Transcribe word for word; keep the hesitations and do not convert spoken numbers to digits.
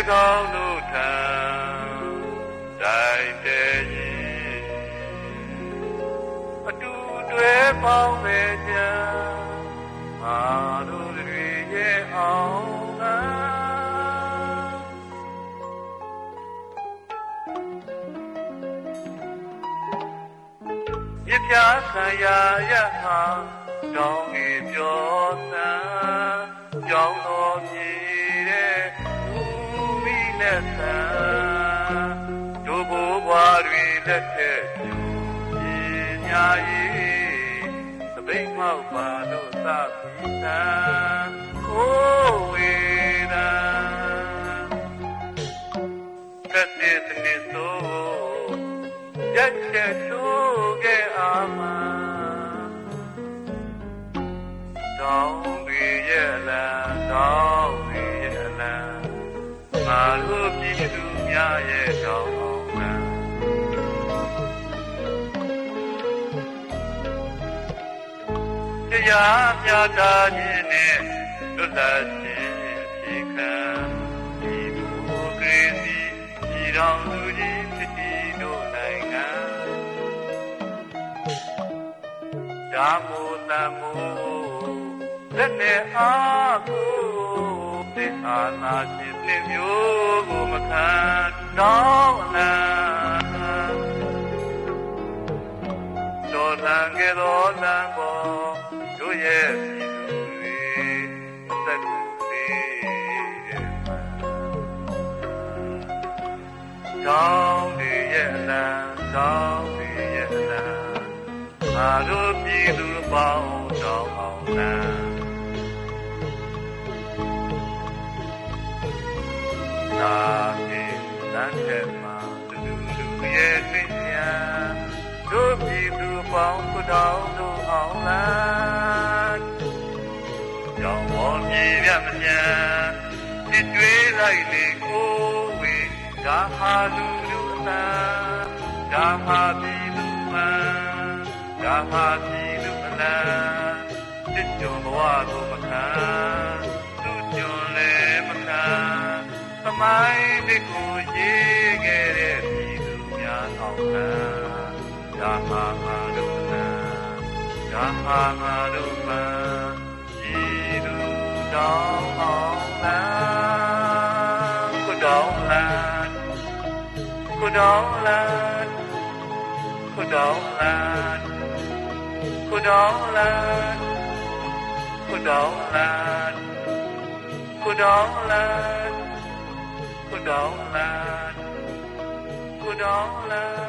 ကောင်းတို့ထံတိုင်းတည်းအတူတွဲပေါင်းပဲကြငါတို့တွေရဲ့အောင်ကပြပြခံရရဟာတောင်းနေပြောစံကြောင်းတော်မြေတဲ့ဦးမိနဲ့ဆံတို့ဘိုးဘွားတွေလက်ထက်ပြညာရေးသပိတ်မောက်ပါလို့စပြီးတန်ကိုဝေဒံကတိစနိဆိုရက်ချက်ချိုးခဲ့အာမတောင်းတွေရဲ့လမ်းတောင်းတွေရဲ့လမ်းငါတို့ပြည်သူများရဲ့တောင်းလမ်းတရားမြတ်တာခြင်းနဲ့လွတ်လပ်ခြင်းဖြေခံဒီမိုကရေစီပြည်တော်စုကြီးဖြစ်တည်တို့နိုင်ငံဓမ္မိုတမ္မိုလက်နဲ့အားကိုသိအာနာခြင်းနှင့်မျိုးကိုမခံတော့လန်းတော်လန်းကတော်လန်းပေါ်တို့ရဲ့ပြည်သူတွေစက်ကူလေးတောင်းတွေရဲ့လန်းတောင်းတွေရဲ့လန်းငါတို့ပြည်သူပေါင်းတောင်းအောင်လန်းသာပြေလမ်းထဲမှာလူလူရဲ့သိညာတို့ပြည်သူပေါင်းတောင်းတို့အောင်လန်းကြောင့်ဘောမြေပြမပြန်တစ်တွေးလိုက်လေကိုဝေဒါဟာလူလူအသာဒါဟာပြည်သူမှန်ဒါဟာပြည်သူအလားတစ်ကြုံဘဝကိုမခံသူကြုံလည်းမခံသမိုင်းတစ်ကိုရေးခဲ့တဲ့ပြည်သူများအောင်လန်းဒါဟာငါတို့လန်းဒါဟာငါတို့မှန်ပြည်သူတောင်းအောင်လန်းကိုတောင်းလန်းကိုတောင်းလန်းကိုတောင်းလန်းကိုတောင်းလန်းကိုတောင်းလန်းကိုတောင်းလန်းကိုတောင်းလန်းကိုတောင်းလန်း